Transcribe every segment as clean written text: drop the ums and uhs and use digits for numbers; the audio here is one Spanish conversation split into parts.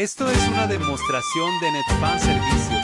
Esto es una demostración de Netfan Servicios.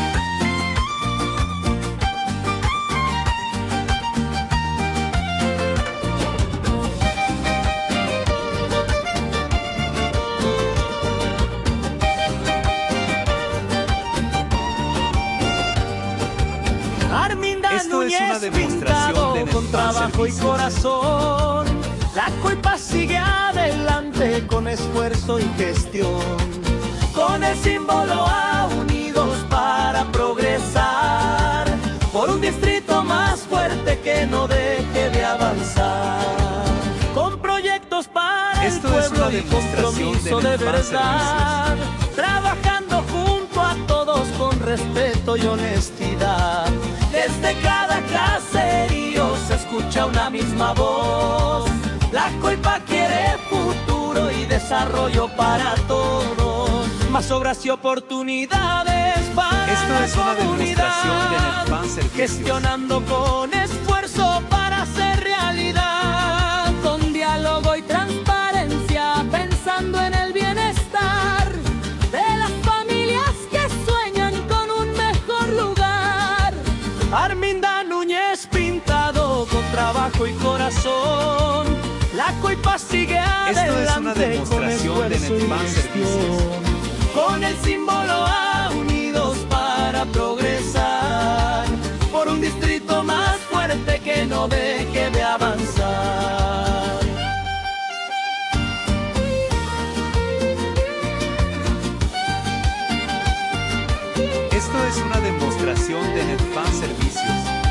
Arminda Esto es Núñez una demostración pintado de con Netfan trabajo y Servicios. corazón. La culpa sigue adelante con esfuerzo y gestión. Con el símbolo A unidos para progresar. Por un distrito más fuerte que no deje de avanzar. Con proyectos para Esto el es una pueblo y demostración compromiso de de Netfan verdad. Trabajando junto a todos con respeto y honestidad. Desde cada caserío se escucha una misma voz. La Coipa quiere futuro y desarrollo para todos. Más obras y oportunidades para Esto la es una demostración de comunidad. Netfan Servicios. Gestionando con esfuerzo para hacer realidad. Con diálogo y transparencia, pensando en el bienestar de las familias que sueñan con un mejor lugar. Arminda Núñez pintado con trabajo y corazón. La Coipa sigue adelante con demostración de esfuerzo y Netfan Servicios. gestión. Con el símbolo A unidos para progresar. Por un distrito más fuerte que no deje de avanzar. Esto es una demostración de Netfan Servicios.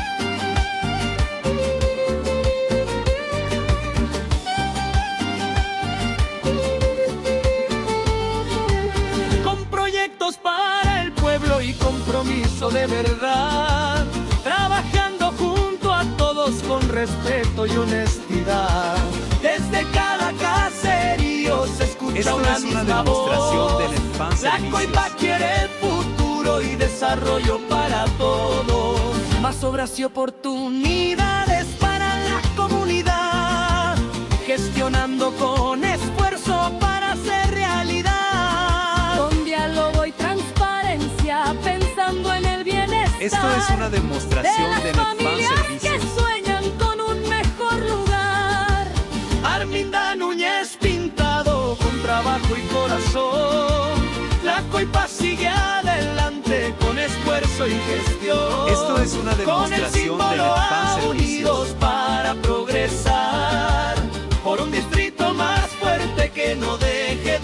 Con proyectos para el pueblo y compromiso de verdad. Trabajando junto a todos con respeto y honestidad. Desde cada caserío se escucha Esto una es una misma demostración voz. de Netfan La Servicios. Coipa quiere el futuro y desarrollo para todos. Más obras y oportunidades para la comunidad. Gestionando con esfuerzo para hacer realidad. Con diálogo y transparencia, pensando en el bienestar. Esto es una demostración de de las Netfan familias que Servicios. sueñan con un mejor lugar. Arminda Núñez pintado con trabajo y corazón. La Coipa sigue adelante con esfuerzo y gestión. Esto es una Con el demostración de símbolo Netfan A Servicios. unidos para progresar. Por un distrito más fuerte que no deje